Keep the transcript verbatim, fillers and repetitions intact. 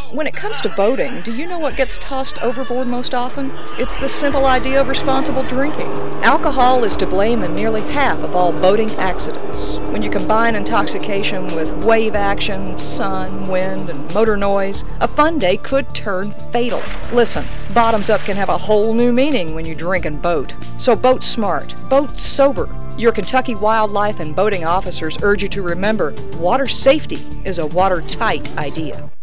When it comes to boating, do you know what gets tossed overboard most often? It's the simple idea of responsible drinking. Alcohol is to blame in nearly half of all boating accidents. When you combine intoxication with wave action, sun, wind, and motor noise, a fun day could turn fatal. Listen, bottoms up can have a whole new meaning when you drink and boat. So boat smart, boat sober. Your Kentucky wildlife and boating officers urge you to remember, water safety is a watertight idea.